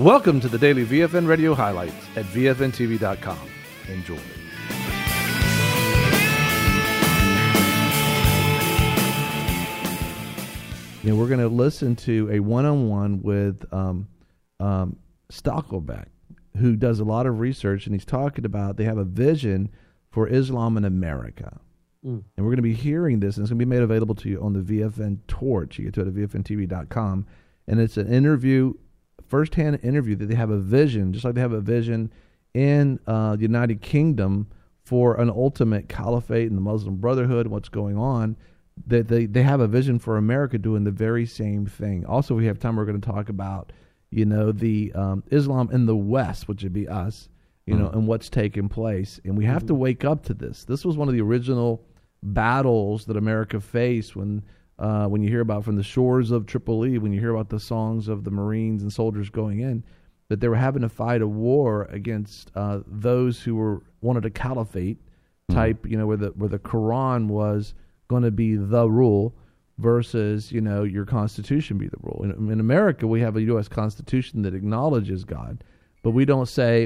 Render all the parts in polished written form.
Welcome to the daily VFN Radio highlights at VFNTV.com. Enjoy. We're going to listen to a one-on-one with Stackelbeck, who does a lot of research, and he's talking about they have a vision for Islam in America. And we're going to be hearing this, and it's going to be made available to you on the VFN Torch. You get to it at VFNTV.com. And it's an interview, first-hand interview, that they have a vision, just like they have a vision in the United Kingdom for an ultimate caliphate and the Muslim Brotherhood and what's going on. That they have a vision for America doing the very same thing. Also, if we have time, we're going to talk about, the Islam in the West, which would be us, and what's taking place. And we have to wake up to this. This was one of the original battles that America faced when you hear about from the shores of Tripoli, when you hear about the songs of the Marines and soldiers going in, that they were having to fight a war against those who wanted a caliphate type, where the Quran was going to be the rule versus, your Constitution be the rule. In America, we have a U.S. Constitution that acknowledges God, but we don't say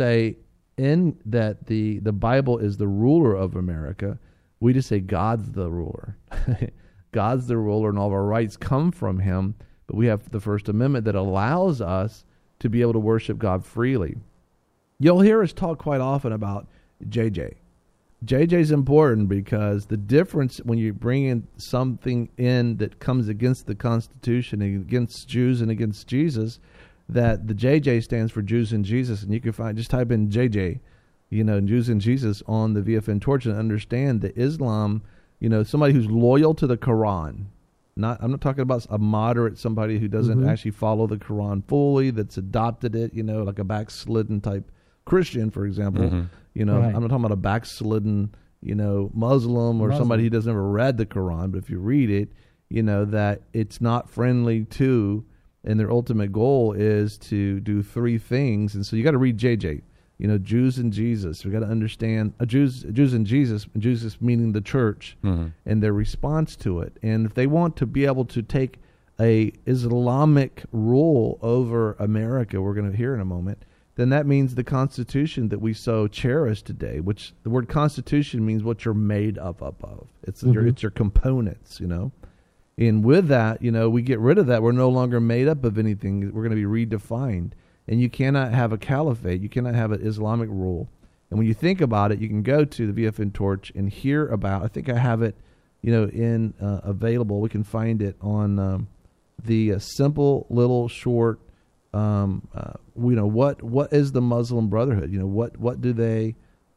in that the Bible is the ruler of America. We just say God's the ruler. God's the ruler, and all of our rights come from him. But we have the First Amendment that allows us to be able to worship God freely. You'll hear us talk quite often about JJ. JJ's important because the difference when you bring in something in that comes against the Constitution and against Jews and against Jesus, that the JJ stands for Jews and Jesus. And you can just type in JJ, Jews and Jesus on the VFN Torch and understand that Islam, somebody who's loyal to the Quran. I'm not talking about a moderate, somebody who doesn't actually follow the Quran fully, that's adopted it, like a backslidden type Christian, for example. Right. I'm not talking about a backslidden, Muslim or somebody who doesn't ever read the Quran. But if you read it, that it's not friendly to, and their ultimate goal is to do three things. And so you got to read JJ, Jews and Jesus. We got to understand Jews and Jesus meaning the church and their response to it. And if they want to be able to take a Islamic rule over America, we're going to hear in a moment, then that means the Constitution that we so cherish today, which the word Constitution means what you're made up of. It's your components, And with that, we get rid of that. We're no longer made up of anything. We're going to be redefined. And you cannot have a caliphate. You cannot have an Islamic rule. And when you think about it, you can go to the VFN Torch and hear about, I think I have it, in available. We can find it on the simple little short, what is the Muslim Brotherhood? What do they,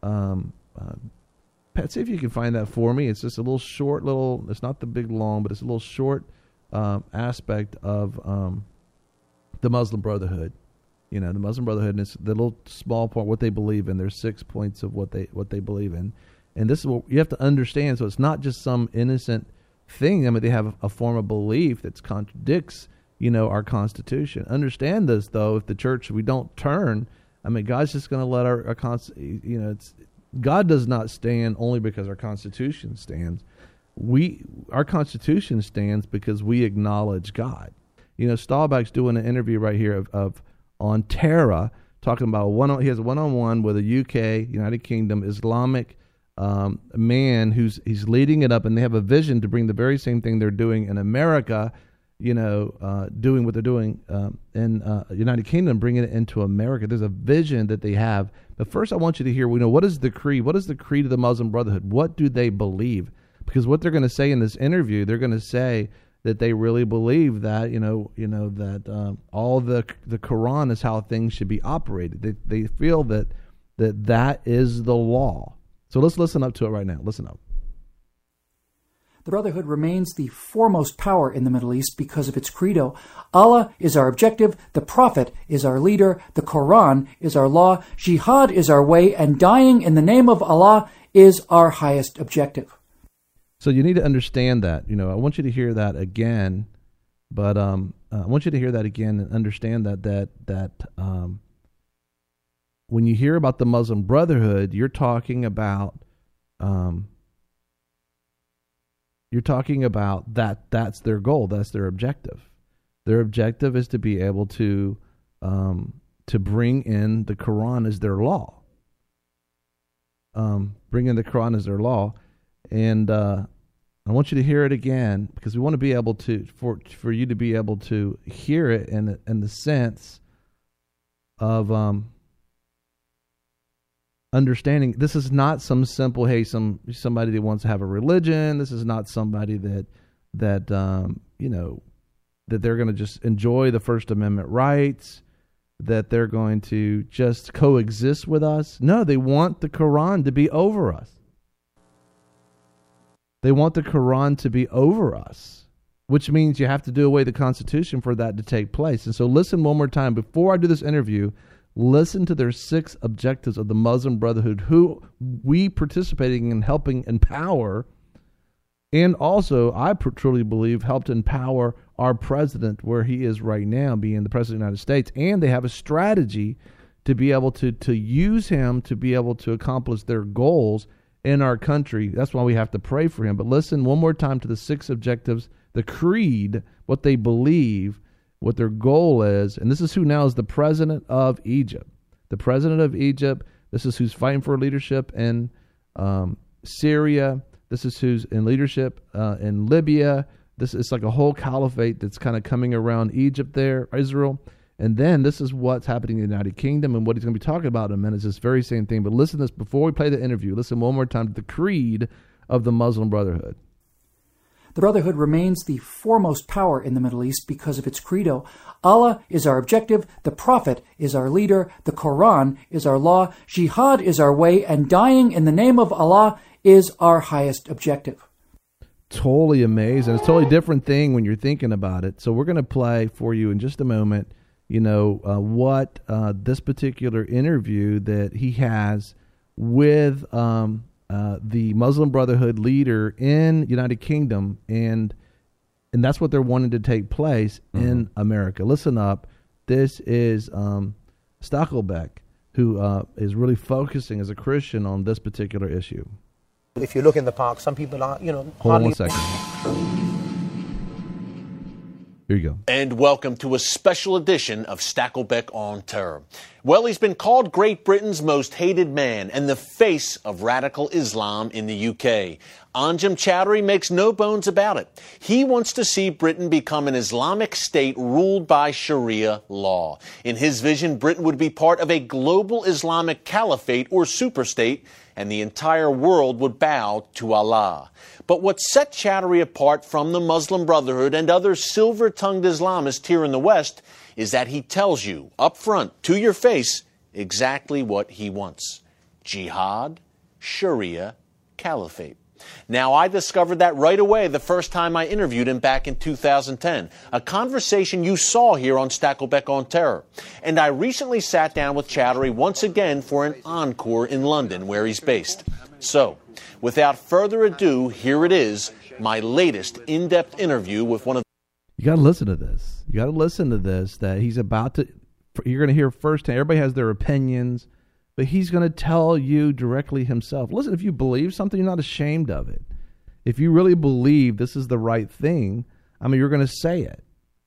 Pat, see if you can find that for me. It's just a little short, it's not the big long, but it's a little short aspect of the Muslim Brotherhood. The Muslim Brotherhood, and it's the little small part, what they believe in. There's 6 points of what they believe in. And this is what you have to understand. So it's not just some innocent thing. I mean, they have a form of belief that contradicts, our Constitution. Understand this, though, if the church, we don't turn, God's just going to let our God does not stand only because our Constitution stands. Our Constitution stands because we acknowledge God. Stahlbeck's doing an interview right here on Terra, talking about he has a one-on-one with a UK, United Kingdom, Islamic man he's leading it up, and they have a vision to bring the very same thing they're doing in America, doing what they're doing in United Kingdom, bringing it into America. There's a vision that they have. But first I want you to hear, what is the creed? What is the creed of the Muslim Brotherhood? What do they believe? Because what they're going to say in this interview, they're going to say that they really believe that, that all the Quran is how things should be operated. They feel that is the law. So let's listen up to it right now. Listen up. The Brotherhood remains the foremost power in the Middle East because of its credo. Allah is our objective, the Prophet is our leader, the Quran is our law, jihad is our way, and dying in the name of Allah is our highest objective. So you need to understand that. I want you to hear that again, but I want you to hear that again and understand that when you hear about the Muslim Brotherhood, you're talking about that's their goal, that's their objective. Their objective is to be able to to bring in the Quran as their law. Bring in the Quran as their law, and I want you to hear it again, because we want to be able to, for you to be able to hear it in the sense of understanding. This is not some simple, hey, somebody that wants to have a religion. This is not somebody that that they're going to just enjoy the First Amendment rights, that they're going to just coexist with us. No, they want the Quran to be over us. They want the Quran to be over us, which means you have to do away the Constitution for that to take place. And so listen one more time. Before I do this interview, listen to their 6 objectives of the Muslim Brotherhood, who we participating in helping empower, and also, I truly believe, helped empower our president where he is right now, being the president of the United States. And they have a strategy to be able to use him to be able to accomplish their goals in our country. That's why we have to pray for him. But listen one more time to the 6 objectives, the creed, what they believe, what their goal is. And this is who now is the president of Egypt. The president of Egypt, this is who's fighting for leadership in Syria. This is who's in leadership in Libya. This is like a whole caliphate that's kind of coming around Egypt there, Israel. And then this is what's happening in the United Kingdom, and what he's going to be talking about in a minute is this very same thing. But listen to this before we play the interview. Listen one more time to the creed of the Muslim Brotherhood. The Brotherhood remains the foremost power in the Middle East because of its credo. Allah is our objective, the Prophet is our leader, the Quran is our law, jihad is our way, and dying in the name of Allah is our highest objective. Totally amazing. It's a totally different thing when you're thinking about it. So we're going to play for you in just a moment, what this particular interview that he has with the Muslim Brotherhood leader in United Kingdom, and that's what they're wanting to take place in America. Listen up. This is Stackelbeck, who is really focusing as a Christian on this particular issue. If you look in the park, some people are, Hold hardly... on 1 second. Here you go. And welcome to a special edition of Stackelbeck on Terror. Well, he's been called Great Britain's most hated man and the face of radical Islam in the UK. Anjem Choudary makes no bones about it. He wants to see Britain become an Islamic state ruled by Sharia law. In his vision, Britain would be part of a global Islamic caliphate or superstate, and the entire world would bow to Allah. But what set Choudary apart from the Muslim Brotherhood and other silver-tongued Islamists here in the West is that he tells you up front, to your face, exactly what he wants. Jihad, Sharia, caliphate. Now, I discovered that right away the first time I interviewed him back in 2010, a conversation you saw here on Stackelbeck on Terror. And I recently sat down with Choudary once again for an encore in London, where he's based. So, without further ado, here it is, my latest in-depth interview with one of... You got to listen to this. You got to listen to this, that he's about to... You're going to hear firsthand. Everybody has their opinions, but he's going to tell you directly himself. Listen, if you believe something, you're not ashamed of it. If you really believe this is the right thing, you're going to say it.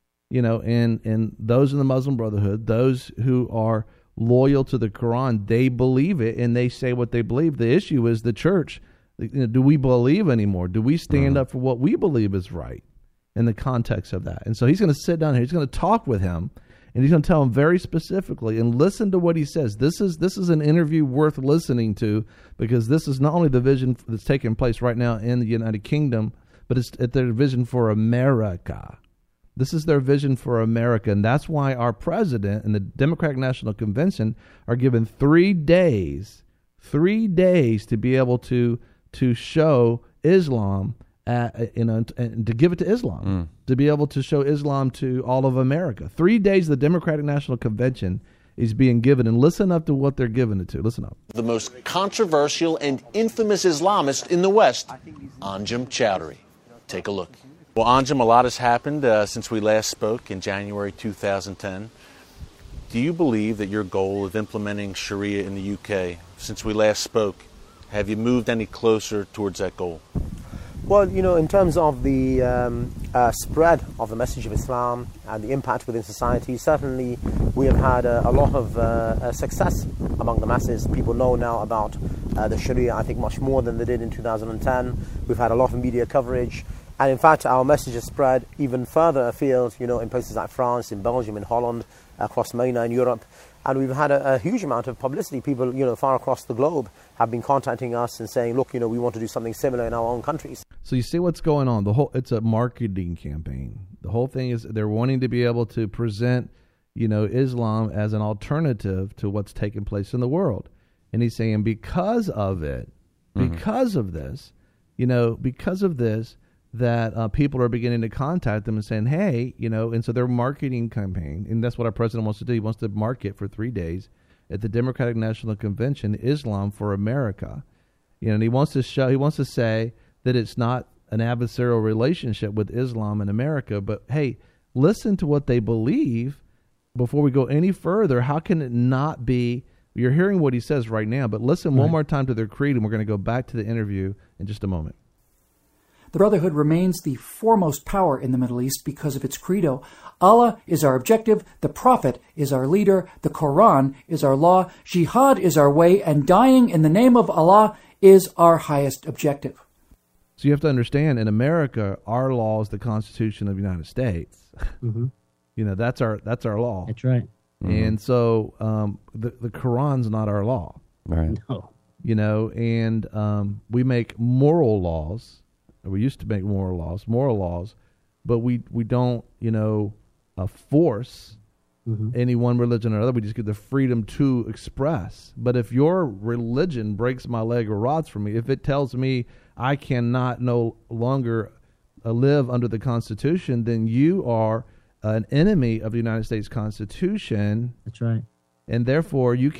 And those in the Muslim Brotherhood, those who are loyal to the Quran, they believe it and they say what they believe. The issue is the church. Do we believe anymore? Do we stand up for what we believe is right in the context of that? And so he's going to sit down here. He's going to talk with him. And he's going to tell him very specifically, and listen to what he says. This is an interview worth listening to, because this is not only the vision that's taking place right now in the United Kingdom, but it's their vision for America. This is their vision for America, and that's why our president and the Democratic National Convention are given 3 days to be able to show Islam. And to give it to Islam, to be able to show Islam to all of America. 3 days the Democratic National Convention is being given, and listen up to what they're giving it to. Listen up. The most controversial and infamous Islamist in the West, Anjem Choudary. Take a look. Well, Anjem, a lot has happened since we last spoke in January 2010. Do you believe that your goal of implementing Sharia in the UK, since we last spoke, have you moved any closer towards that goal? Well, in terms of the spread of the message of Islam and the impact within society, certainly we have had a lot of success among the masses. People know now about the Sharia, I think, much more than they did in 2010. We've had a lot of media coverage. And in fact, our message has spread even further afield, in places like France, in Belgium, in Holland, across MENA and Europe. And we've had a huge amount of publicity. People, far across the globe have been contacting us and saying, look, we want to do something similar in our own countries. So you see what's going on. It's a marketing campaign. The whole thing is they're wanting to be able to present, Islam as an alternative to what's taking place in the world. And he's saying because of it, because of this, that people are beginning to contact them and saying, hey, and so their marketing campaign, and that's what our president wants to do. He wants to market for 3 days at the Democratic National Convention, Islam for America. And he wants to say that it's not an adversarial relationship with Islam and America, but hey, listen to what they believe before we go any further. How can it not be? You're hearing what he says right now, but listen one more time to their creed, and we're going to go back to the interview in just a moment. The Brotherhood remains the foremost power in the Middle East because of its credo. Allah is our objective, the Prophet is our leader, the Quran is our law, jihad is our way, and dying in the name of Allah is our highest objective. So you have to understand, in America, our law is the Constitution of the United States. Mm-hmm. That's our law. That's right. Mm-hmm. And so the Quran's not our law. Right. No. And we make moral laws. We used to make moral laws, but we don't, force any one religion or another. We just get the freedom to express. But if your religion breaks my leg or rods for me, if it tells me I cannot no longer live under the Constitution, then you are an enemy of the United States Constitution. That's right. And therefore, the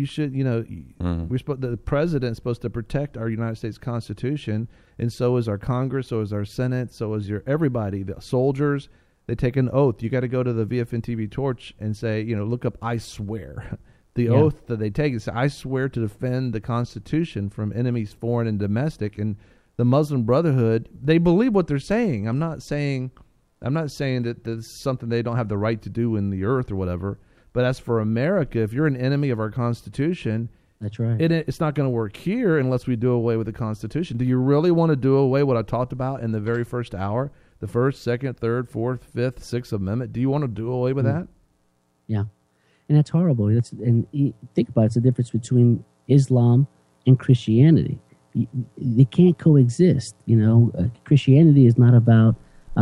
president's supposed to protect our United States Constitution, and so is our Congress, so is our Senate, so is everybody, the soldiers. They take an oath. You got to go to the VFN TV Torch and say, look up, I swear. The oath that they take is, I swear to defend the Constitution from enemies, foreign and domestic. And the Muslim Brotherhood, they believe what they're saying. I'm not saying that this is something they don't have the right to do in the earth or whatever. But as for America, if you're an enemy of our Constitution, that's right. It's not going to work here unless we do away with the Constitution. Do you really want to do away what I talked about in the very first hour? The first, second, third, fourth, fifth, sixth amendment? Do you want to do away with that? Yeah. And that's horrible. And think about it. It's the difference between Islam and Christianity. They can't coexist. Christianity is not about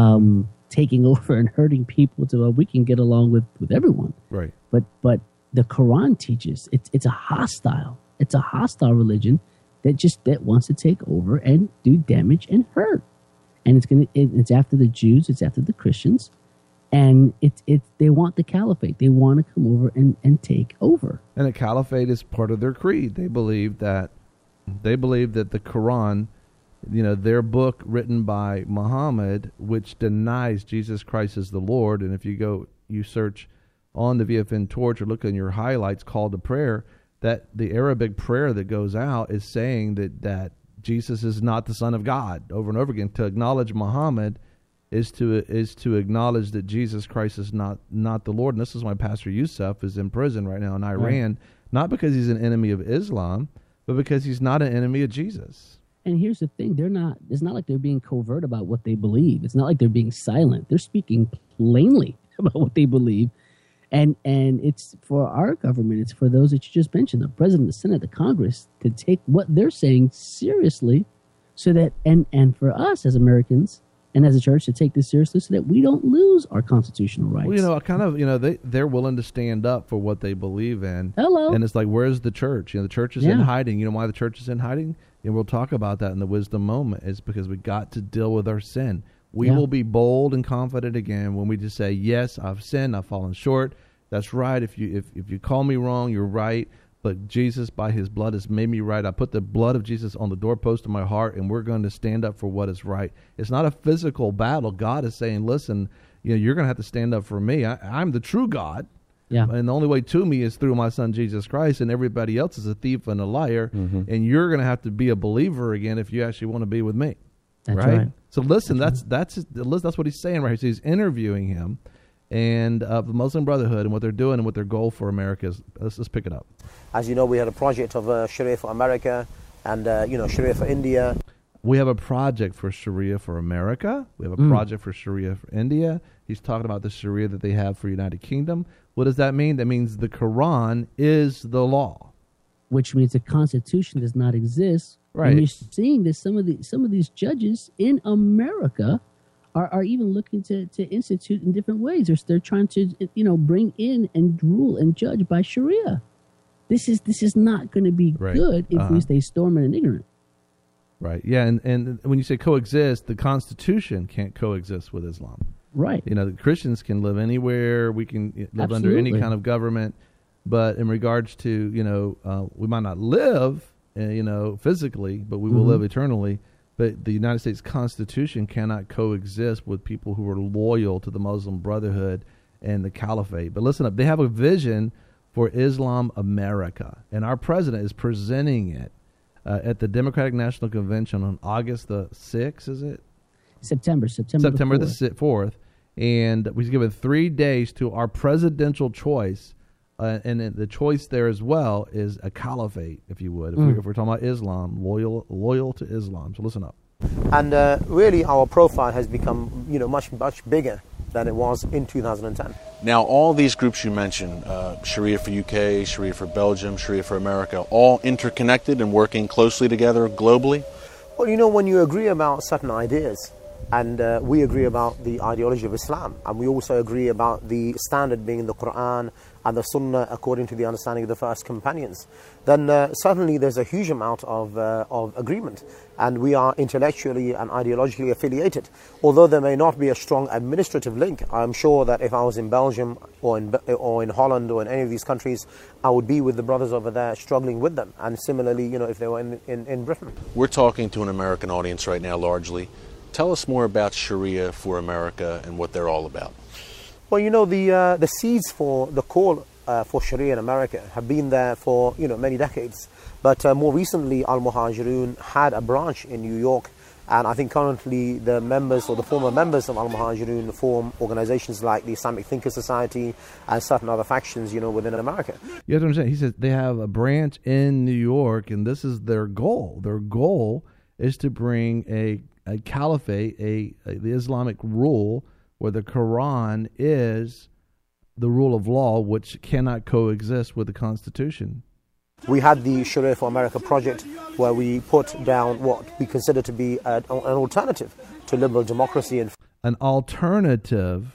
taking over and hurting people to we can get along with everyone. Right. But the Quran teaches it's a hostile religion that wants to take over and do damage and hurt. And it's after the Jews, it's after the Christians, and they want the caliphate. They want to come over and take over. And the caliphate is part of their creed. They believe that the Quran, their book written by Muhammad, which denies Jesus Christ as the Lord. And if you search on the VFN Torch or look in your highlights, call to prayer, that the Arabic prayer that goes out is saying that Jesus is not the Son of God over and over again. To acknowledge Muhammad is to acknowledge that Jesus Christ is not the Lord. And this is why Pastor Youssef is in prison right now in Iran, not because he's an enemy of Islam, but because he's not an enemy of Jesus. And here's the thing, it's not like they're being covert about what they believe. It's not like they're being silent. They're speaking plainly about what they believe. And it's for our government, it's for those that you just mentioned, the president, the Senate, the Congress, to take what they're saying seriously, so that and for us as Americans and as a church to take this seriously, so that we don't lose our constitutional rights. Well, they're willing to stand up for what they believe in. Hello. And it's like, where's the church? The church is in hiding. You know why the church is in hiding? And we'll talk about that in the wisdom moment. It's because we got to deal with our sin. We will be bold and confident again when we just say, yes, I've sinned, I've fallen short. That's right. If you call me wrong, you're right. But Jesus, by his blood, has made me right. I put the blood of Jesus on the doorpost of my heart, and we're going to stand up for what is right. It's not a physical battle. God is saying, listen, you're going to have to stand up for me. I'm the true God. Yeah. And the only way to me is through my son, Jesus Christ, and everybody else is a thief and a liar. Mm-hmm. And you're going to have to be a believer again if you actually want to be with me. That's right? So listen, that's what he's saying right here. So he's interviewing him and the Muslim Brotherhood and what they're doing and what their goal for America is. Let's pick it up. As you know, we had a project of Sharia for America and Sharia for India. We have a project for Sharia for America. We have a project for Sharia for India. He's talking about the Sharia that they have for United Kingdom. What does that mean? That means the Quran is the law, which means the Constitution does not exist. Right. And you're seeing that some of these judges in America are even looking to institute in different ways. They're trying to bring in and rule and judge by Sharia. This is not going to be good if we stay storming and ignorant. Right. Yeah. And when you say coexist, the Constitution can't coexist with Islam. Right. The Christians can live anywhere. We can live under any kind of government. But in regards to, we might not live, physically, but we will live eternally. But the United States Constitution cannot coexist with people who are loyal to the Muslim Brotherhood and the Caliphate. But listen up. They have a vision for Islam America. And our president is presenting it at the Democratic National Convention on August the 6th, is it? September the 4th. And we've given 3 days to our presidential choice. And the choice there as well is a caliphate, if you would. If we're talking about Islam, loyal to Islam. So listen up. And really our profile has become, much bigger than it was in 2010. Now, all these groups you mentioned, Sharia for UK, Sharia for Belgium, Sharia for America, all interconnected and working closely together globally? Well, when you agree about certain ideas, and we agree about the ideology of Islam, and we also agree about the standard being the Quran and the Sunnah according to the understanding of the first companions, then certainly there's a huge amount of agreement, and we are intellectually and ideologically affiliated. Although there may not be a strong administrative link, I'm sure that if I was in Belgium or in Holland or in any of these countries, I would be with the brothers over there struggling with them, and similarly, if they were in Britain. We're talking to an American audience right now largely. Tell us more about Sharia for America and what they're all about. Well, the seeds for the call for Sharia in America have been there for many decades. But more recently, Al Muhajirun had a branch in New York, and I think currently the members or the former members of Al Muhajirun form organizations like the Islamic Thinkers Society and certain other factions, within America. You have to understand. He says they have a branch in New York, and this is their goal. Their goal is to bring a caliphate, the Islamic rule, where the Quran is the rule of law, which cannot coexist with the Constitution. We had the Sharia for America project, where we put down what we consider to be an alternative to liberal democracy and an alternative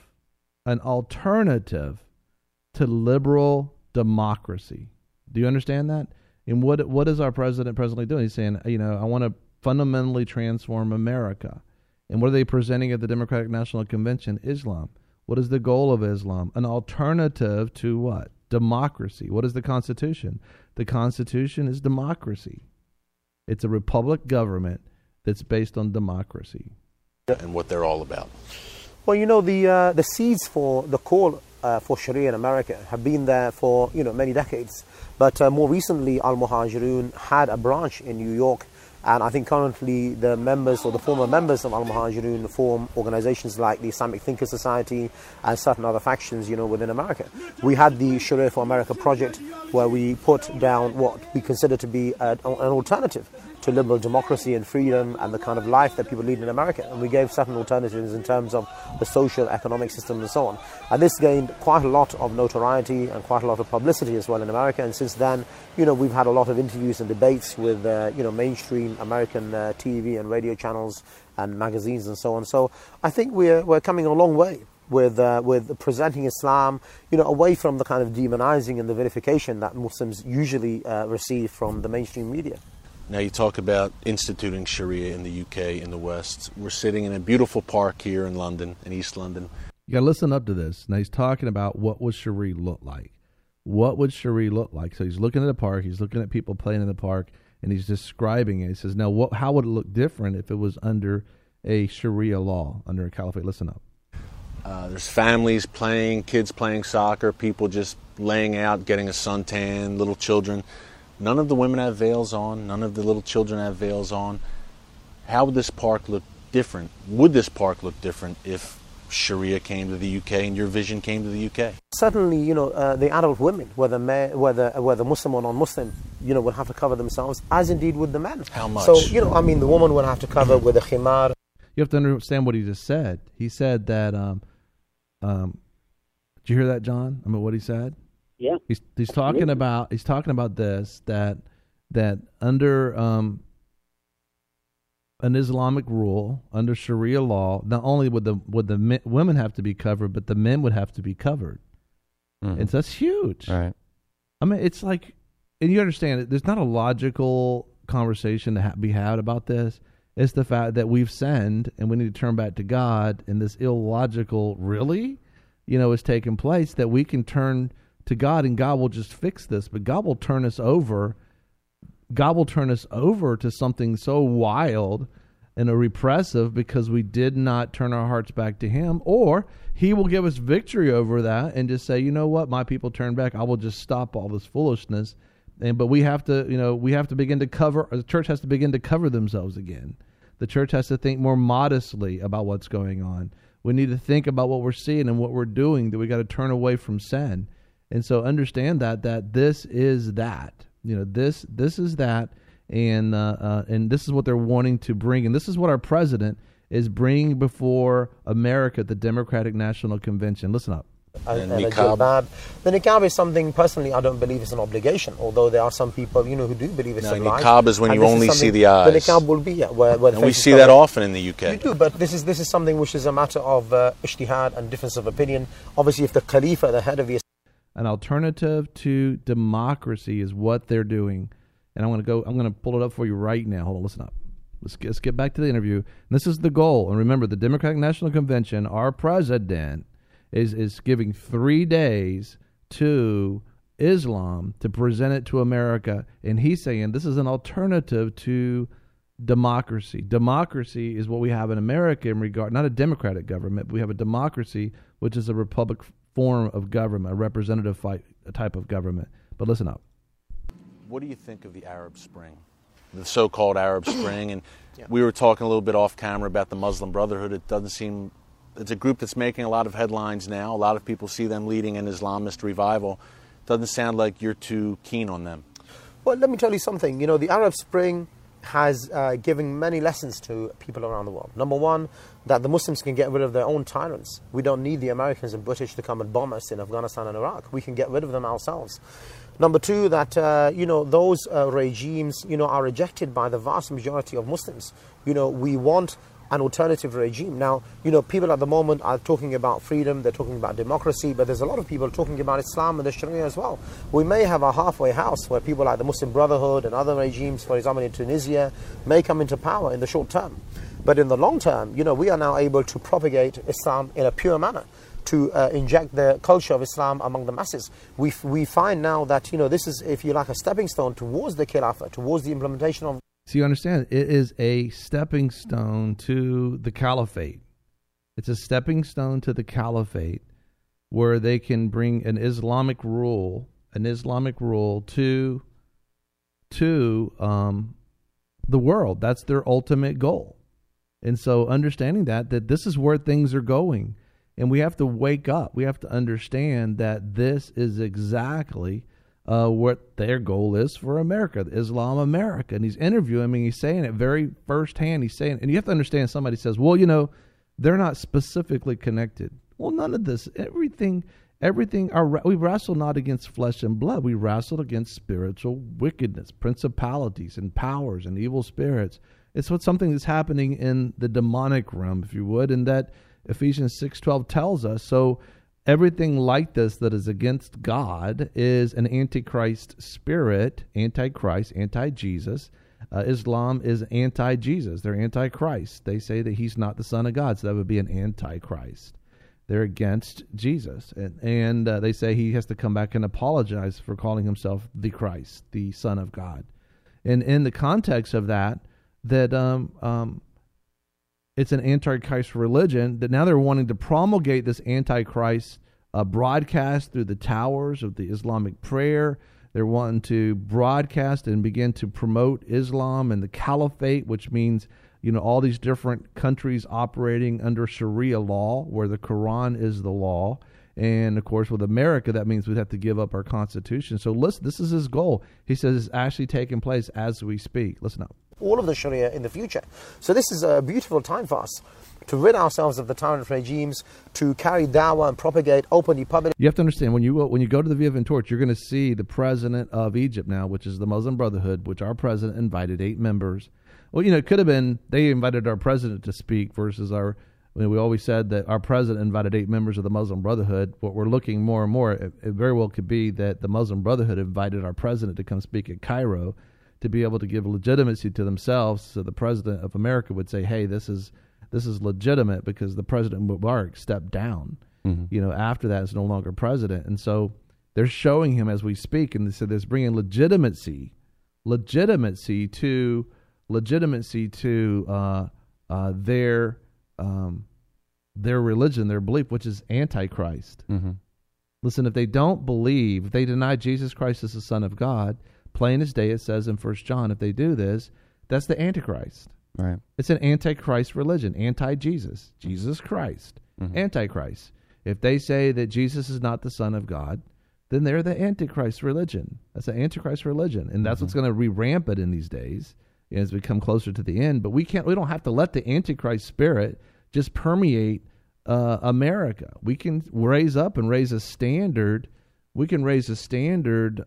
to liberal democracy. Do you understand that? And what is our president presently doing? He's saying, I want to fundamentally transform America. And what are they presenting at the Democratic National Convention? Islam. What is the goal of Islam? An alternative to what? Democracy. What is the Constitution? The Constitution is democracy. It's a republic government that's based on democracy. And what they're all about. Well, the seeds for the call for Sharia in America have been there for many decades. But more recently, Al Muhajirun had a branch in New York, and I think currently the members or the former members of Al Muhajirun form organizations like the Islamic Thinkers Society and certain other factions, within America. We had the Sharia for America project, where we put down what we consider to be an alternative to liberal democracy and freedom and the kind of life that people lead in America. And we gave certain alternatives in terms of the social, economic system and so on. And this gained quite a lot of notoriety and quite a lot of publicity as well in America. And since then, we've had a lot of interviews and debates with, mainstream American TV and radio channels and magazines and so on. So I think we're coming a long way with presenting Islam, away from the kind of demonizing and the vilification that Muslims usually receive from the mainstream media. Now you talk about instituting Sharia in the UK, in the West. We're sitting in a beautiful park here in London, in East London. You got to listen up to this. Now he's talking about what would Sharia look like. What would Sharia look like? So he's looking at a park, he's looking at people playing in the park, and he's describing it. He says, now how would it look different if it was under a Sharia law, under a caliphate? Listen up. There's families playing, kids playing soccer, people just laying out, getting a suntan, little children. None of the women have veils on. None of the little children have veils on. How would this park look different? Would this park look different if Sharia came to the UK and your vision came to the UK? Certainly, the adult women, whether Muslim or non-Muslim, would have to cover themselves, as indeed would the men. How much? So, the woman would have to cover with a khimar. You have to understand what he just said. He said that. Did you hear that, John? I mean, what he said. Yeah. He's talking about this that under an Islamic rule, under Sharia law, not only would the women have to be covered, but the men would have to be covered. Mm-hmm. And so that's huge. Right. I mean, it's like, and you understand, there's not a logical conversation to be had about this. It's the fact that we've sinned and we need to turn back to God, and this illogical, really, is taking place, that we can turn to God and God will just fix this, but God will turn us over. God will turn us over to something so wild and repressive because we did not turn our hearts back to Him, or He will give us victory over that and just say, you know what, my people turn back. I will just stop all this foolishness. But we have to, we have to begin to cover. The church has to begin to cover themselves again. The church has to think more modestly about what's going on. We need to think about what we're seeing and what we're doing. That we got to turn away from sin, and so understand that this is that. This is that, and this is what they're wanting to bring, and this is what our president is bringing before America at the Democratic National Convention. Listen up. And a jilbab. The niqab is something, personally, I don't believe is an obligation, although there are some people, who do believe it's civilized. Niqab is when you only see the eyes. The niqab will be, where and we see that often in the UK. You do, but this is something which is a matter of ijtihad and difference of opinion. Obviously, if the Khalifa, the head of the... An alternative to democracy is what they're doing. And I'm going to pull it up for you right now. Hold on, listen up. Let's get back to the interview. And this is the goal. And remember, the Democratic National Convention, our president is giving 3 days to Islam to present it to America. And he's saying this is an alternative to democracy. Democracy is what we have in America in regard, not a democratic government, but we have a democracy, which is a republic form of government, a representative type of government. But listen up. What do you think of the Arab Spring, the so-called Arab Spring? And we were talking a little bit off camera about the Muslim Brotherhood. It doesn't seem... It's a group that's making a lot of headlines now. A lot of people see them leading an Islamist revival. Doesn't sound like you're too keen on them. Well, let me tell you something. The Arab Spring has given many lessons to people around the world. Number one, that the Muslims can get rid of their own tyrants. We don't need the Americans and British to come and bomb us in Afghanistan and Iraq. We can get rid of them ourselves. Number two, that those regimes are rejected by the vast majority of Muslims. We want an alternative regime. Now, people at the moment are talking about freedom, they're talking about democracy, but there's a lot of people talking about Islam and the Sharia as well. We may have a halfway house where people like the Muslim Brotherhood and other regimes, for example in Tunisia, may come into power in the short term. But in the long term, we are now able to propagate Islam in a pure manner, to inject the culture of Islam among the masses. We find now that, this is, if you like, a stepping stone towards the Khilafah, towards the implementation of... So you understand, it is a stepping stone to the caliphate. It's a stepping stone to the caliphate where they can bring an Islamic rule to the world. That's their ultimate goal. And so understanding that this is where things are going. And we have to wake up. We have to understand that this is exactly what their goal is for America, Islam America. And he's interviewing me. He's saying it very firsthand. He's saying, and you have to understand, somebody says, well, they're not specifically connected. Well, none of this, everything, we wrestle not against flesh and blood. We wrestle against spiritual wickedness, principalities and powers and evil spirits. It's something that's happening in the demonic realm, if you would, and that Ephesians 6:12 tells us. So everything like this that is against God is an antichrist spirit, antichrist, anti-Jesus. Islam is anti-Jesus. They're anti-Christ. They say that he's not the Son of God, so that would be an antichrist. They're against Jesus. And they say he has to come back and apologize for calling himself the Christ, the Son of God. And in the context of that it's an antichrist religion, that now they're wanting to promulgate this antichrist broadcast through the towers of the Islamic prayer. They're wanting to broadcast and begin to promote Islam and the caliphate, which means, all these different countries operating under Sharia law, where the Quran is the law. And, of course, with America, that means we'd have to give up our Constitution. So, listen, this is his goal. He says it's actually taking place as we speak. Listen up. All of the Sharia in the future. So this is a beautiful time for us to rid ourselves of the tyrant regimes, to carry dawah and propagate openly public. You have to understand, when you go to the Via Vent Torch, you're going to see the president of Egypt now, which is the Muslim Brotherhood, which our president invited 8 members. Well, it could have been they invited our president to speak versus we always said that our president invited 8 members of the Muslim Brotherhood. What we're looking more and more, it very well could be that the Muslim Brotherhood invited our president to come speak at Cairo to be able to give legitimacy to themselves. So the president of America would say, hey, this is legitimate because the President Mubarak stepped down. After that is no longer president. And so they're showing him as we speak. And so there's bringing legitimacy to their religion, their belief, which is Antichrist. Listen, if they don't believe, if they deny Jesus Christ as the Son of God, plain as day, it says in 1 John, if they do this, that's the Antichrist. Right. It's an Antichrist religion, anti-Jesus, Jesus Christ, Antichrist. If they say that Jesus is not the Son of God, then they're the Antichrist religion. That's an Antichrist religion, and that's what's going to be rampant in these days as we come closer to the end. But we don't have to let the Antichrist spirit just permeate America. We can raise up and raise a standard. We can raise a standard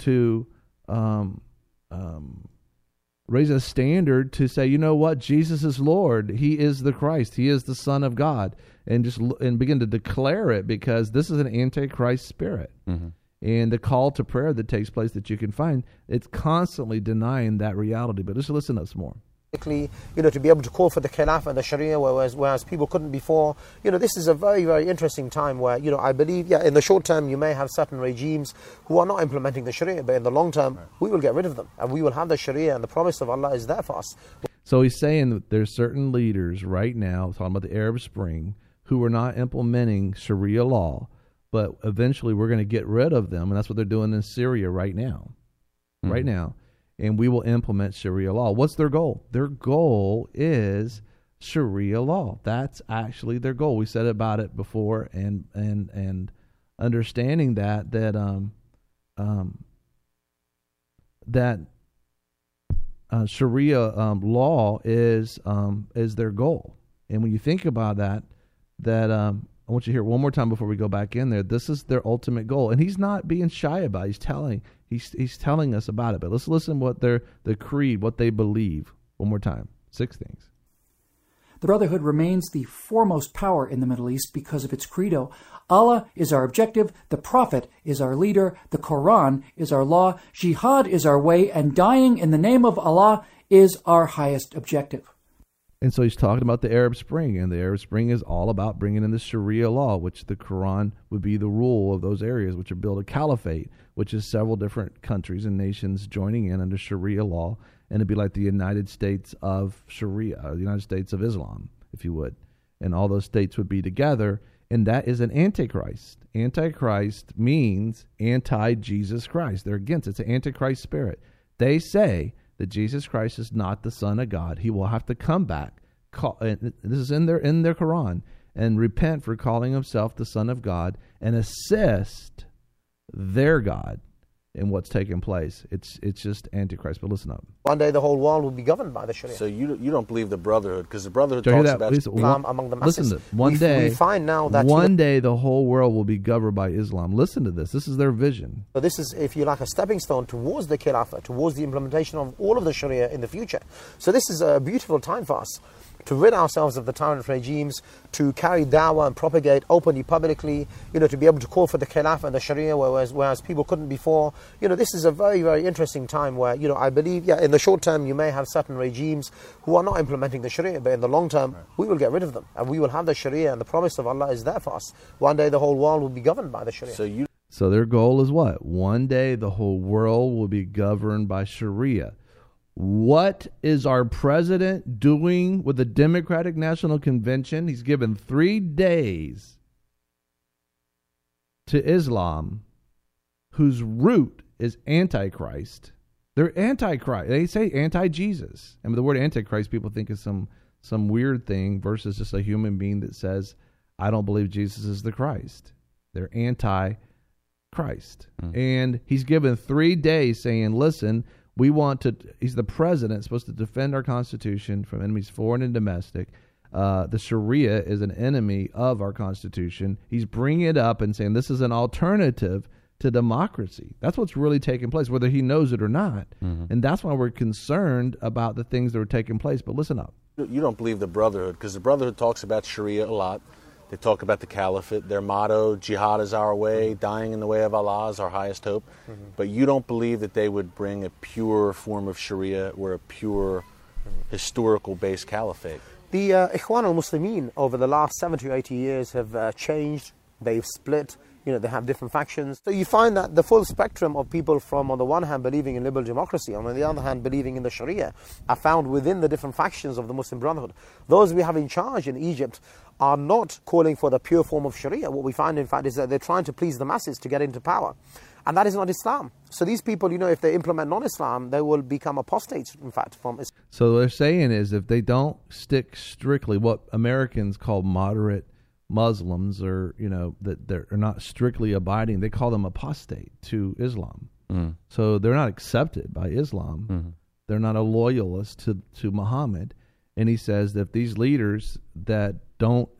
raise a standard to say, you know what, Jesus is Lord. He is the Christ. He is the Son of God, and begin to declare it, because this is an Antichrist spirit. And the call to prayer that takes place that you can find, it's constantly denying that reality. But just listen up some more. To be able to call for the Khilafah and the Sharia, whereas people couldn't before. This is a very, very interesting time where, I believe, in the short term, you may have certain regimes who are not implementing the Sharia, but in the long term, we will get rid of them, and we will have the Sharia, and the promise of Allah is there for us. So he's saying that there's certain leaders right now, talking about the Arab Spring, who are not implementing Sharia law, but eventually we're going to get rid of them, and that's what they're doing in Syria right now. Right now. And we will implement Sharia law. What's their goal? Their goal is Sharia law. That's actually their goal. We said about it before, and understanding that Sharia law is their goal. And when you think about that I want you to hear it one more time before we go back in there. This is their ultimate goal, and he's not being shy about it. He's telling us about it. But let's listen what the creed, what they believe. One more time. 6 things. The Brotherhood remains the foremost power in the Middle East because of its credo. Allah is our objective, the Prophet is our leader, the Quran is our law, jihad is our way, and dying in the name of Allah is our highest objective. And so he's talking about the Arab Spring, and the Arab Spring is all about bringing in the Sharia law, which the Quran would be the rule of those areas, which would build a caliphate, which is several different countries and nations joining in under Sharia law, and it'd be like the United States of Sharia, the United States of Islam, if you would. And all those states would be together, and that is an Antichrist. Antichrist means anti-Jesus Christ. They're against it. It's an Antichrist spirit. They say that Jesus Christ is not the Son of God. He will have to come back. And this is in their Quran, and repent for calling himself the Son of God and assist their God in what's taking place. It's just Antichrist. But listen up. One day the whole world will be governed by the Sharia. So you don't believe the Brotherhood, because the Brotherhood talks about Islam among the masses. Listen to one day. We find now that one day the whole world will be governed by Islam. Listen to this. This is their vision. So this is, if you like, a stepping stone towards the Khilafah, towards the implementation of all of the Sharia in the future. So this is a beautiful time for us to rid ourselves of the tyrant regimes, to carry dawah and propagate openly, publicly, to be able to call for the Khilafah and the Sharia, whereas people couldn't before. This is a very, very interesting time where, I believe, in the short term, you may have certain regimes who are not implementing the Sharia, but in the long term, we will get rid of them, and we will have the Sharia, and the promise of Allah is there for us. One day the whole world will be governed by the Sharia. So their goal is what? One day the whole world will be governed by Sharia. What is our president doing with the Democratic National Convention? He's given 3 days to Islam, whose root is Antichrist. They're anti-Christ. They say anti-Jesus. I mean, the word antichrist people think is some weird thing versus just a human being that says, I don't believe Jesus is the Christ. They're anti-Christ. And he's given 3 days saying, listen, he's the president, supposed to defend our Constitution from enemies foreign and domestic. The Sharia is an enemy of our Constitution. He's bringing it up and saying this is an alternative to democracy. That's what's really taking place, whether he knows it or not. And that's why we're concerned about the things that are taking place. But listen up. You don't believe the Brotherhood, because the Brotherhood talks about Sharia a lot. They talk about the Caliphate. Their motto, jihad is our way, dying in the way of Allah is our highest hope. But you don't believe that they would bring a pure form of Sharia or a pure historical-based caliphate. The Ikhwan al-Muslimin over the last 70 or 80 years have changed. They've split. They have different factions. So you find that the full spectrum of people from, on the one hand, believing in liberal democracy, and on the other hand, believing in the Sharia, are found within the different factions of the Muslim Brotherhood. Those we have in charge in Egypt are not calling for the pure form of Sharia. What we find, in fact, is that they're trying to please the masses to get into power. And that is not Islam. So these people, if they implement non-Islam, they will become apostates, in fact, from Islam. So what they're saying is if they don't stick strictly what Americans call moderate Muslims, or that they're not strictly abiding, they call them apostate to Islam. So they're not accepted by Islam. They're not a loyalist to Muhammad. And he says that if these leaders that don't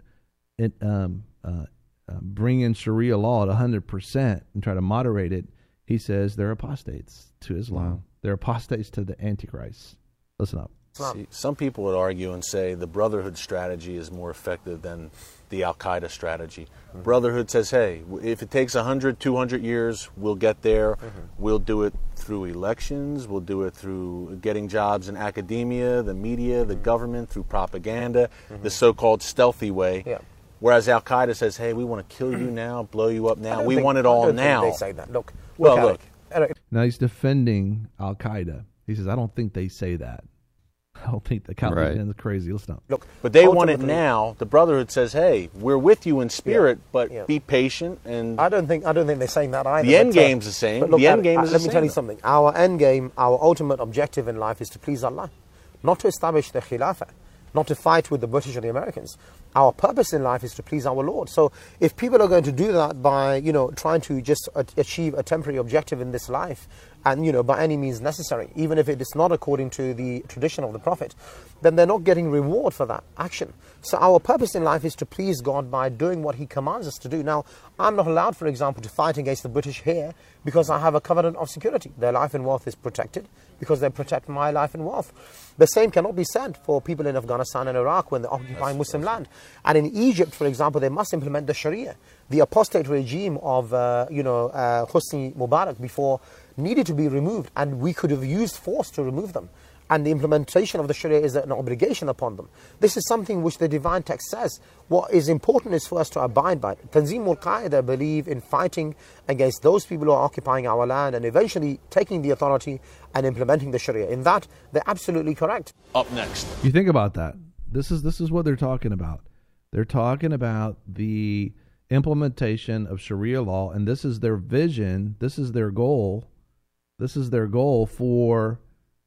bring in Sharia law at 100% and try to moderate it, he says they're apostates to Islam. They're apostates to the Antichrist. Listen up. See, some people would argue and say the Brotherhood strategy is more effective than the Al-Qaeda strategy. Brotherhood says, hey, if it takes 100, 200 years, we'll get there. We'll do it through elections. We'll do it through getting jobs in academia, the media, the government, through propaganda, the so-called stealthy way. Yeah. Whereas Al-Qaeda says, hey, we want to kill you now, blow you up now. We want it all now. They say that. Look. Now he's defending Al-Qaeda. He says, I don't think they say that. I don't think the Taliban is crazy. Listen up. Look, but they want it now. The Brotherhood says, "Hey, we're with you in spirit, but be patient." And I don't think they're saying that either. The end game's the same. Look, the end game is the let same. me tell you something. Our end game, our ultimate objective in life is to please Allah, not to establish the Khilafah, not to fight with the British or the Americans. Our purpose in life is to please our Lord. So if people are going to do that by, trying to just achieve a temporary objective in this life, and, by any means necessary, even if it is not according to the tradition of the Prophet, then they're not getting reward for that action. So our purpose in life is to please God by doing what He commands us to do. Now, I'm not allowed, for example, to fight against the British here because I have a covenant of security. Their life and wealth is protected because they protect my life and wealth. The same cannot be said for people in Afghanistan and Iraq when they occupy Muslim land. And in Egypt, for example, they must implement the Sharia. The apostate regime of, Hosni Mubarak before needed to be removed, and we could have used force to remove them. And the implementation of the Sharia is an obligation upon them. This is something which the divine text says. What is important is for us to abide by it. Tanzim al-Qaeda believe in fighting against those people who are occupying our land and eventually taking the authority and implementing the Sharia. In that, they're absolutely correct. Up next. You think about that. This is what they're talking about. They're talking about the implementation of Sharia law, and this is their vision. This is their goal. This is their goal for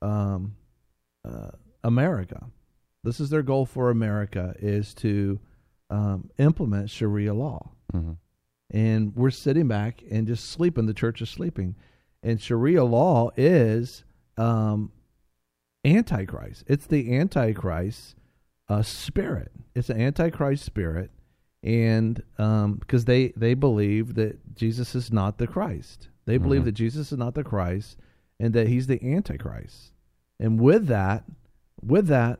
America. This is their goal for America, is to implement Sharia law. And we're sitting back and just sleeping. The church is sleeping. And Sharia law is Antichrist. It's the Antichrist spirit. It's an Antichrist spirit. And because they believe that Jesus is not the Christ. They believe that Jesus is not the Christ and that He's the Antichrist. And with that, are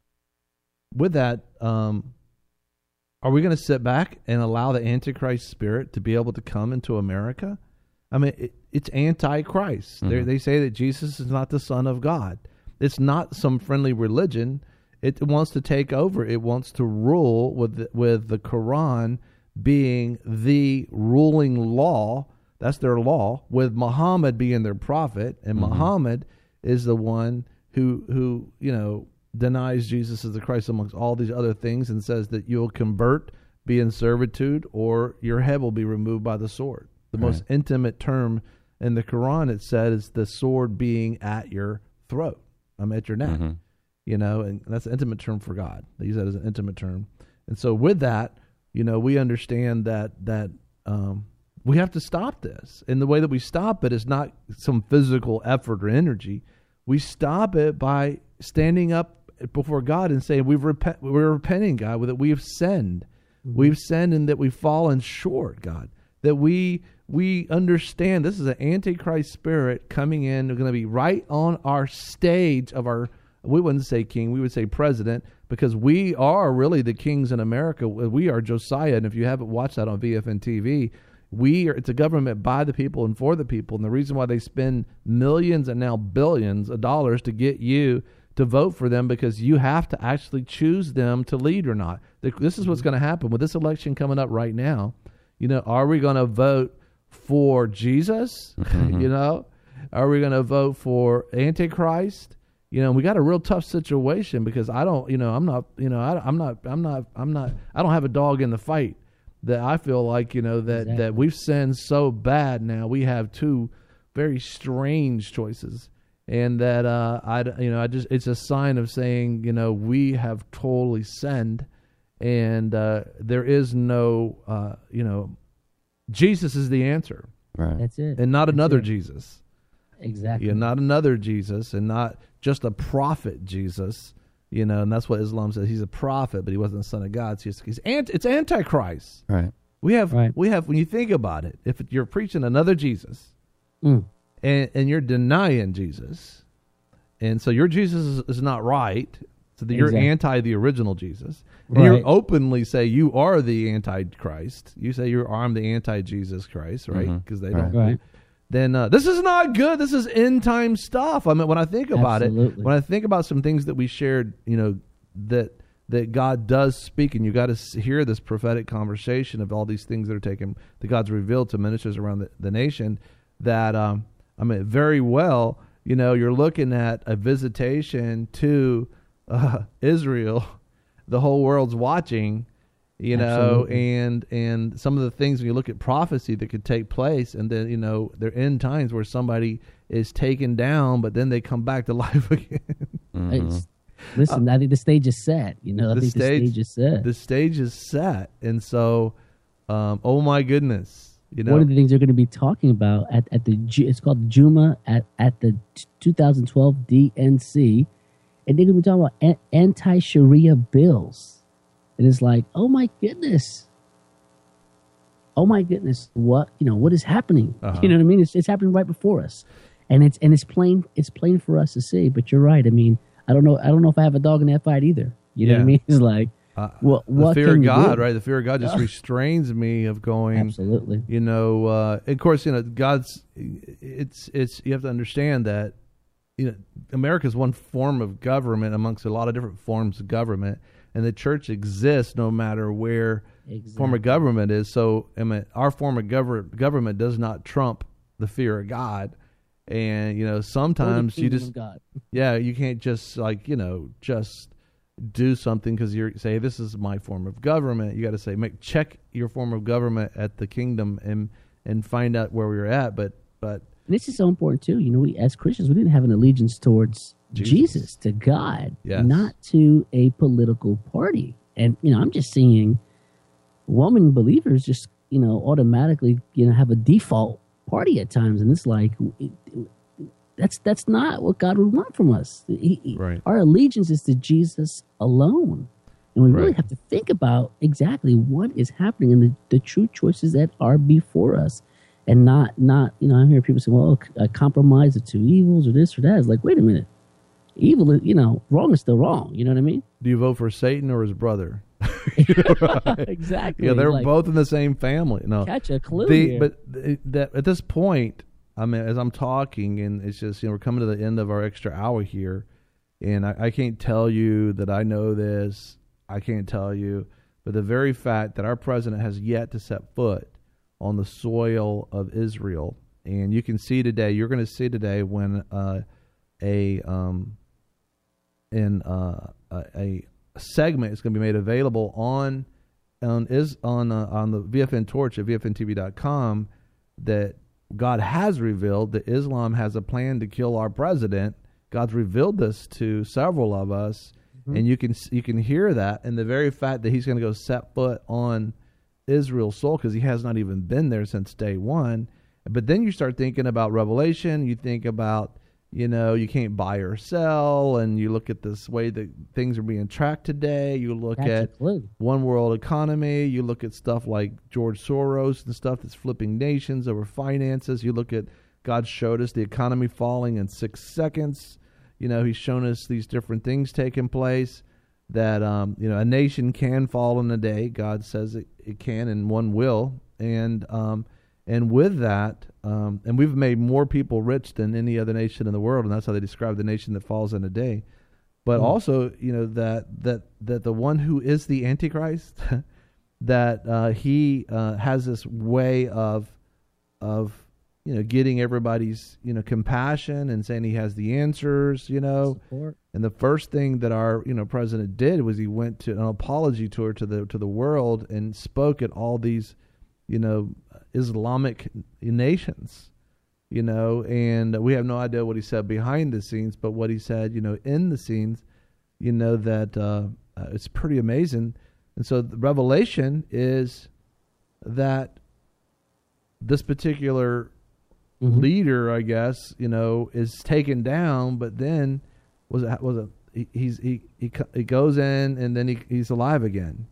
we going to sit back and allow the Antichrist spirit to be able to come into America? I mean, it's Antichrist. They say that Jesus is not the Son of God. It's not some friendly religion. It wants to take over. It wants to rule with the Quran being the ruling law. That's their law, with Muhammad being their prophet, and Muhammad is the one who denies Jesus as the Christ amongst all these other things, and says that you'll convert, be in servitude, or your head will be removed by the sword. The most intimate term in the Quran it says the sword being at your throat, at your neck. And that's an intimate term for God. They use that as an intimate term. And so with that, we understand that we have to stop this. And the way that we stop it is not some physical effort or energy. We stop it by standing up before God and saying, we're repenting, God, that we have sinned. We've sinned and that we've fallen short, God. That we understand this is an Antichrist spirit coming in. They're going to be right on our stage of our, we wouldn't say king, we would say president, because we are really the kings in America. We are Josiah. And if you haven't watched that on VFN TV, it's a government by the people and for the people. And the reason why they spend millions and now billions of dollars to get you to vote for them, because you have to actually choose them to lead or not. This is what's going to happen with this election coming up right now. Are we going to vote for Jesus? Are we going to vote for Antichrist? We got a real tough situation because I don't have a dog in the fight. That I feel like, that we've sinned so bad now. We have two very strange choices. And that, it's a sign of saying, we have totally sinned. And there is no, Jesus is the answer. Right. That's it. And not another Jesus. Exactly. Not another Jesus, and not just a prophet Jesus. And that's what Islam says. He's a prophet, but he wasn't the son of God. So it's Antichrist. Right. We have when you think about it, if you're preaching another Jesus, and you're denying Jesus, and so your Jesus is not right, so that you're anti the original Jesus, and you openly say you are the Antichrist. You say I'm the anti-Jesus Christ, right? Because they don't. Right. Then this is not good. This is end time stuff. When I think about it, when I think about some things that we shared, that God does speak, and you got to hear this prophetic conversation of all these things that God's revealed to ministers around the nation. That very well, you're looking at a visitation to Israel. The whole world's watching. And some of the things when you look at prophecy that could take place, and then, there are end times where somebody is taken down, but then they come back to life again. Listen, I think the stage is set. The stage is set. The stage is set. And so, oh my goodness. One of the things they're going to be talking about at the, it's called Juma at the 2012 DNC, and they're going to be talking about anti-Sharia bills. And it's like, oh my goodness, what is happening? You know what I mean? It's happening right before us, and it's plain for us to see. But you're right. I don't know if I have a dog in that fight either. You know what I mean? It's like, what the fear can of God, do? right? The fear of God just restrains me of going. Absolutely. Of course, God's. It's you have to understand that, America is one form of government amongst a lot of different forms of government. And the church exists no matter where form of government is. So, our form of government does not trump the fear of God. And, sometimes you just, you can't just just do something because you say, this is my form of government. You got to say, check your form of government at the kingdom and find out where we're at. But this is so important too. We, as Christians, we didn't have an allegiance towards Jesus, to God, not to a political party. And, I'm just seeing woman believers just, automatically, have a default party at times. And it's like, that's not what God would want from us. Our allegiance is to Jesus alone. And we really have to think about exactly what is happening and the true choices that are before us. And not, I hear people say, well, a compromise of two evils or this or that. It's like, wait a minute. Evil is, wrong is still wrong. You know what I mean? Do you vote for Satan or his brother? Exactly. Yeah, they're both in the same family. No, catch a clue here. But at this point, as I'm talking, and it's just, we're coming to the end of our extra hour here, and I can't tell you that I know this. I can't tell you, but the very fact that our president has yet to set foot on the soil of Israel, and you can see today, you're going to see today when a segment is going to be made available on the VFN Torch at VFNTV.com that God has revealed that Islam has a plan to kill our president. God's revealed this to several of us, and you can hear that in the very fact that he's going to go set foot on Israel's soil, because he has not even been there since day one. But then you start thinking about Revelation. You think about, you can't buy or sell, and you look at this way that things are being tracked today. You look at one world economy. You look at stuff like George Soros and stuff that's flipping nations over finances. You look at God showed us the economy falling in 6 seconds. He's shown us these different things taking place, that, a nation can fall in a day. God says it can, and one will. And with that, and we've made more people rich than any other nation in the world, and that's how they describe the nation that falls in a day. But also, that the one who is the Antichrist, that he has this way of getting everybody's compassion and saying he has the answers, Support. And the first thing that our president did was he went to an apology tour to the world and spoke at all these Islamic nations, and we have no idea what he said behind the scenes, but what he said in the scenes, that it's pretty amazing. And so the revelation is that this particular leader, I guess, is taken down, but then he goes in and then he's alive again,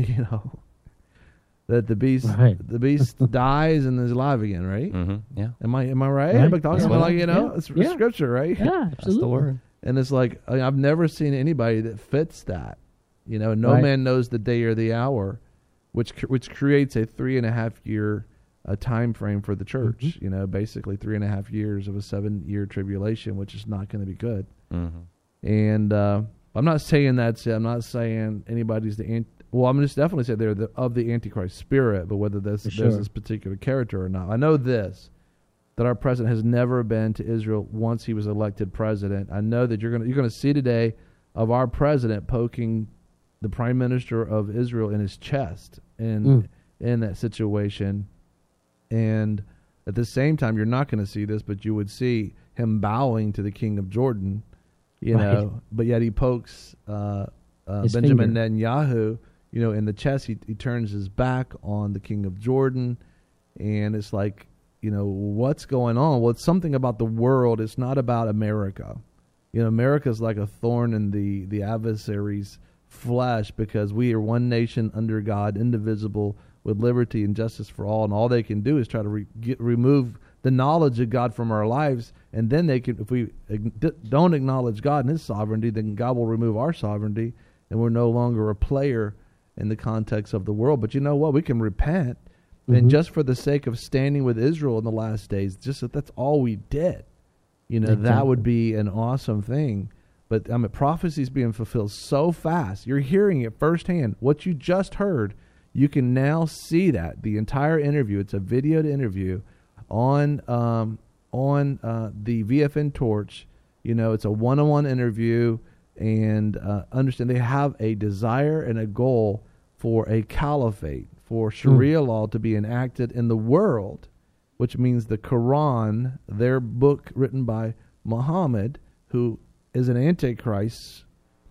that the beast dies and is alive again, right? Yeah. Am I right? Right. Am I talking about it's scripture, right? Yeah, absolutely. That's the word. And it's like, I've never seen anybody that fits that. No man knows the day or the hour, which creates a 3.5 year time frame for the church. Basically 3.5 years of a 7-year tribulation, which is not going to be good. And I'm not saying I'm not saying anybody's I'm just definitely saying they're of the Antichrist spirit, but whether there's this particular character or not. I know this, that our president has never been to Israel once he was elected president. I know that you're going to see today of our president poking the prime minister of Israel in his chest in that situation. And at the same time, you're not going to see this, but you would see him bowing to the king of Jordan, but yet he pokes Benjamin Netanyahu, in the chest. He turns his back on the king of Jordan, and it's like, what's going on? Well, it's something about the world. It's not about America. America's like a thorn in the adversary's flesh, because we are one nation under God, indivisible, with liberty and justice for all, and all they can do is try to remove the knowledge of God from our lives, and then they can, if we don't acknowledge God and His sovereignty, then God will remove our sovereignty, and we're no longer a player in the context of the world. But you know what? We can repent, and just for the sake of standing with Israel in the last days, just that's all we did. That would be an awesome thing. But prophecy's being fulfilled so fast. You're hearing it firsthand. What you just heard, you can now see that the entire interview. It's a videoed interview on the VFN Torch. It's a one-on-one interview, and understand they have a desire and a goal for a caliphate, for Sharia law to be enacted in the world, which means the Quran, their book written by Muhammad, who is an antichrist,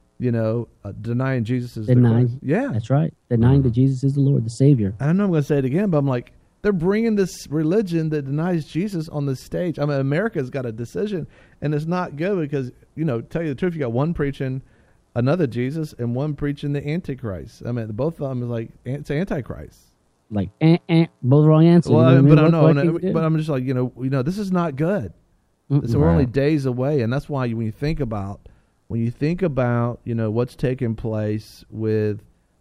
denying Jesus is the Christ. Yeah. That's right. Denying that Jesus is the Lord, the Savior. I know I'm going to say it again, but I'm like, they're bringing this religion that denies Jesus on the stage. America's got a decision, and it's not good because, tell you the truth, you got one preaching another Jesus and one preaching the Antichrist. Both of them is like, it's Antichrist. Like, both wrong answers. Well, but I'm just like, this is not good. So we're only days away, and that's why when you think about, what's taking place with,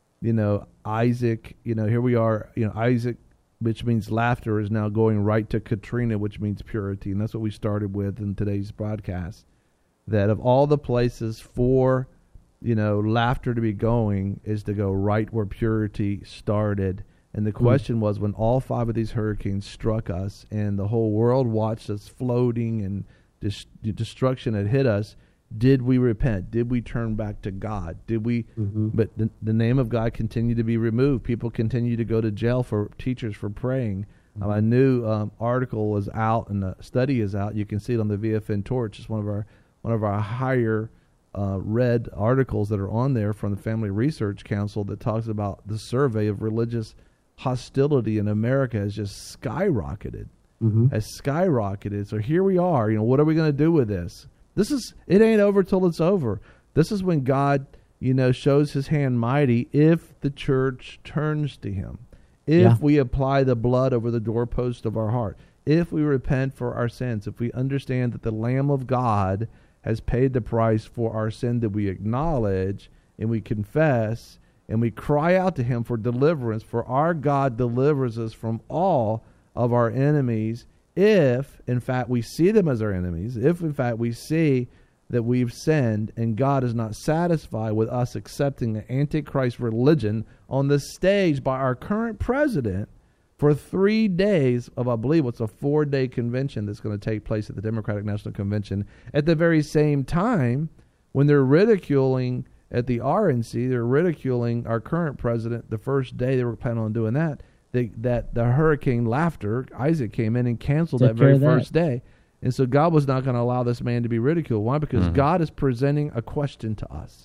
Isaac, here we are, Isaac, which means laughter, is now going right to Katrina, which means purity. And that's what we started with in today's broadcast, that of all the places for, laughter to be going is to go right where purity started. And the question was, when all 5 of these hurricanes struck us and the whole world watched us floating and destruction had hit us, did we repent? Did we turn back to God? Did we? But the name of God continued to be removed. People continue to go to jail for teachers for praying. A new article is out and a study is out. You can see it on the VFN Torch. It's one of our higher read articles that are on there from the Family Research Council that talks about the survey of religious hostility in America has just skyrocketed. Has skyrocketed. So here we are. What are we going to do with this? It ain't over till it's over. This is when God, shows his hand mighty if the church turns to him. If we apply the blood over the doorpost of our heart, if we repent for our sins, if we understand that the Lamb of God has paid the price for our sin that we acknowledge and we confess and we cry out to him for deliverance, for our God delivers us from all of our enemies. If, in fact, we see them as our enemies, if, in fact, we see that we've sinned and God is not satisfied with us accepting an Antichrist religion on the stage by our current president for 3 days of, I believe, what's a 4-day convention that's going to take place at the Democratic National Convention. At the very same time, when they're ridiculing at the RNC, they're ridiculing our current president the first day they were planning on doing that, that the Hurricane Laughter, Isaac came in and canceled that very first day. And so God was not going to allow this man to be ridiculed. Why? Because God is presenting a question to us.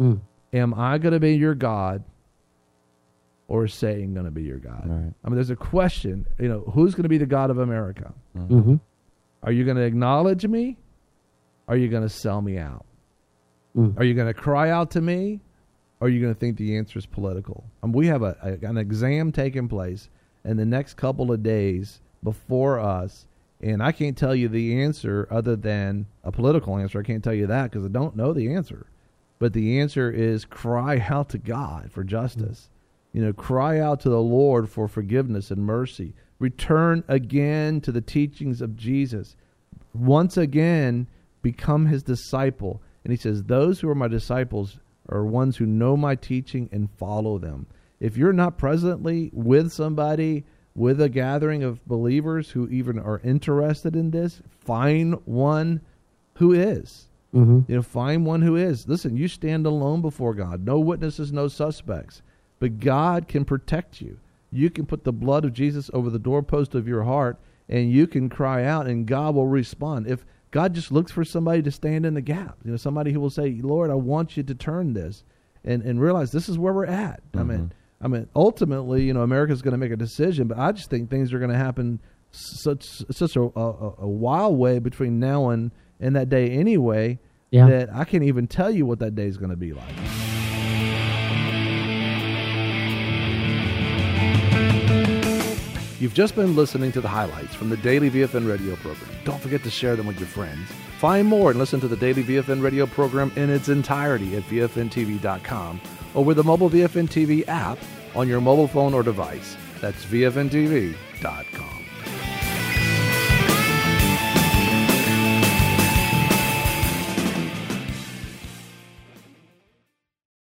Am I going to be your God, or is Satan going to be your God? Right. I mean, there's a question, who's going to be the God of America? Are you going to acknowledge me? Are you going to sell me out? Are you going to cry out to me? Or are you going to think the answer is political? We have an exam taking place in the next couple of days before us. And I can't tell you the answer other than a political answer. I can't tell you that because I don't know the answer. But the answer is cry out to God for justice. Cry out to the Lord for forgiveness and mercy. Return again to the teachings of Jesus. Once again, become his disciple. And he says, those who are my disciples are ones who know my teaching and follow them. If you're not presently with somebody, with a gathering of believers who even are interested in this, find one who is. Find one who is. Listen, you stand alone before God. No witnesses, no suspects. But God can protect you. You can put the blood of Jesus over the doorpost of your heart, and you can cry out, and God will respond. If God just looks for somebody to stand in the gap, somebody who will say, Lord, I want you to turn this, and realize this is where we're at. I mean, ultimately, America's going to make a decision, but I just think things are going to happen such a wild way between now and that day anyway, that I can't even tell you what that day is going to be like. You've just been listening to the highlights from the Daily VFN radio program. Don't forget to share them with your friends. Find more and listen to the Daily VFN radio program in its entirety at VFNTV.com or with the mobile VFN TV app on your mobile phone or device. That's VFNTV.com.